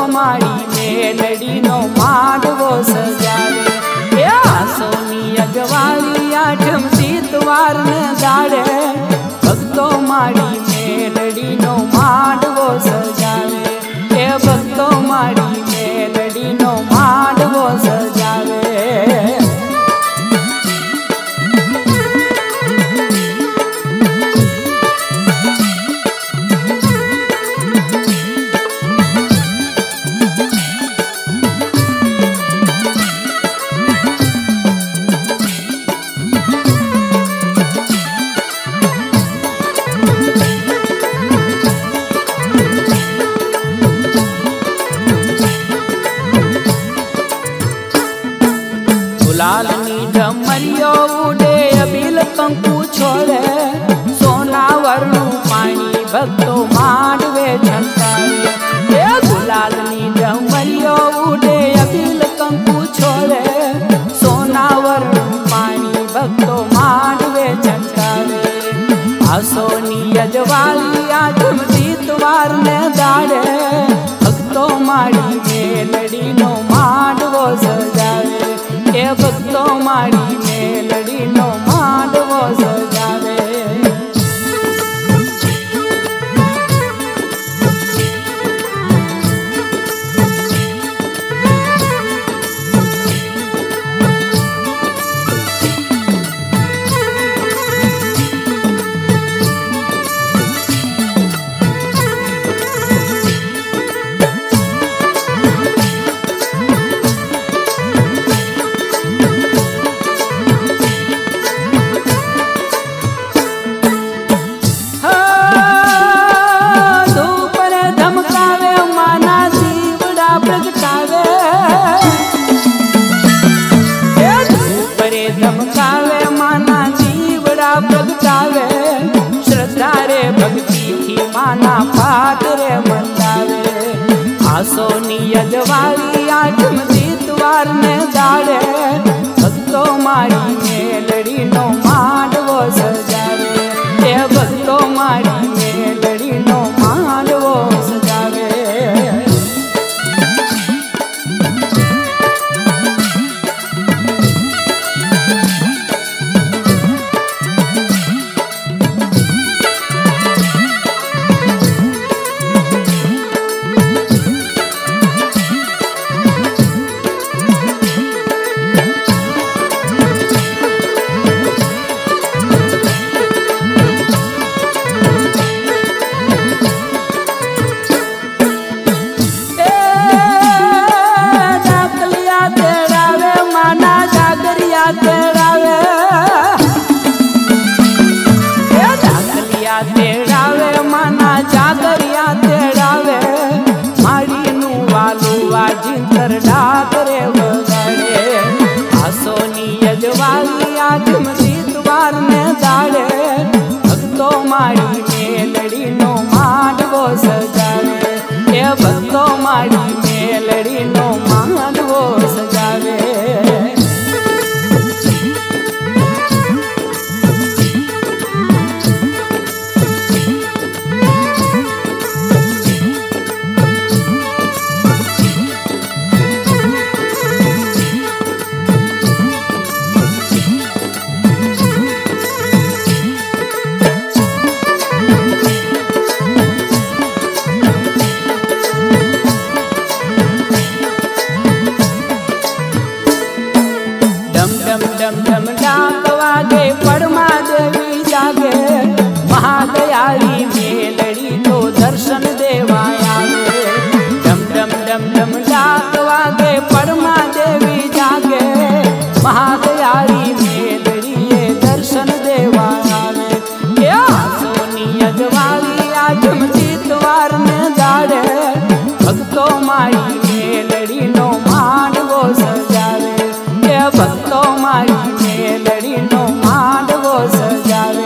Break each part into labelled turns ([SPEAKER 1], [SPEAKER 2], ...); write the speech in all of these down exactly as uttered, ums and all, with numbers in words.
[SPEAKER 1] માડી મેલડીનો માંડવો સજાવે એ આસોની અજવાળી આઠમ તીતવાર ને દાડે ભક્તો માડી મેલડીનો માંડવો સજાવે એ ભક્તો માડી મેલડીનો માંડવો સજાવે લાલની ઢમરીઓ ઉડે અબીલ કંકુ છોડે સોના વરનું પાણી ભક્તો માંડવે છંટાવે એ ગુલાલની ઢમરીઓ ઉડે અબીલ કંકુ છોડે સોના વરનું પાણી ભક્તો માંડવે છંટાવે આસોની અજવાળી આઠમ તીતવાર ને દાડે ભક્તો માડી મેલડીનો માંડવો સજાવે એ ભક્તો માડી મેલડીનો માંડવો સજાવે ધમકાવે માના જીવડા પ્રગટાવે શ્રદ્ધા રે ભક્તિથી માના પાઠ રે મંડાવે આસોની અજવાળી આઠમ તીતવાર ને દાડે ભક્તો માડી મેલડીનો માંડવો સજાવે એ ભક્તો માડી મેલડીનો માંડવો સજાવે તેડાવે તેડાવે માના જાગરિયા તેડાવે માડીનું વાલું વાજિંતર ડાકરે વગાડે આસોની અજવાળી આઠમ તીતવાર ને દાડે ભક્તો માડી મેલડીનો માંડવો સજાવે એ ભક્તો માડી મેલડીનો માંડવો સજાવે ડમ ડમ ડાક વાગે પડમા દેવી જાગે મહાદયાળી મેલડી તો દર્શન દેવાય આવે ડમ ડમ ડમ ડમ ડાક વાગે પડમા દેવી જાગે મહાદયાળી મેલડીએ દર્શન દેવાય આવે એ આસોની અજવાળી આઠમ તીતવાર ને દાડે ભક્તો માડી મેલડીનો માંડવો સજાવે એ ભક્તો માડી મેલડીનો માંડવો સજાવે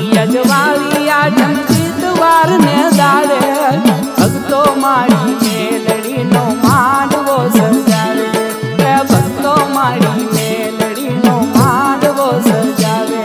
[SPEAKER 1] અજવાળી આ જમતીત વાર ને દાડે ભક્તો મારી મેલડીનો માંડવો સજાવે ભક્તો મારી મેલડીનો માંડવો સજાવે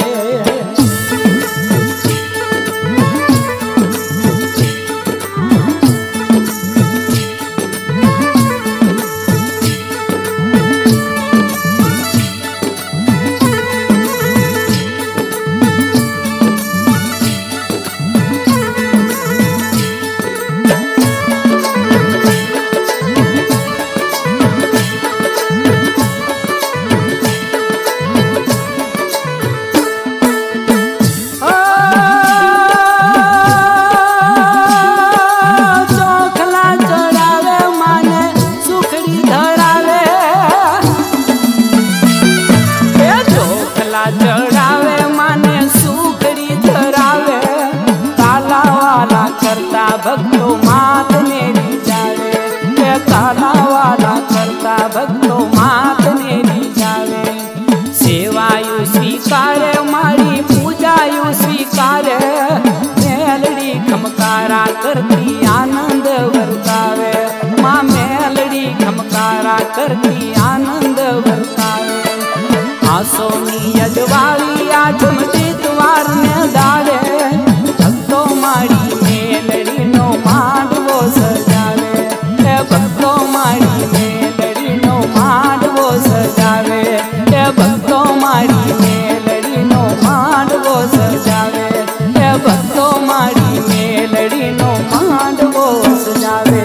[SPEAKER 1] ભક્તો માત ને રીઝાવે કાલાવાલા કરતા ભક્તો માત ને રીઝાવે સેવાયું સ્વીકારે મારી પૂજાયું સ્વીકારે મેલડી ખમકારા કરતી આનંદ વર્તાવે માં મેલડી ખમકારા કરતી આનંદ વર્તાવે આસોની અજવાળી આ જમતીત વાર ને દાડે ભક્તો મારી મેલડીનો માંડવો સજાવે ભક્તો મારી મેલડીનો માંડવો સજાવે ભક્તો મારી મેલડીનો માંડવો સજાવે ભક્તો મારી મેલડીનો માંડવો સજાવે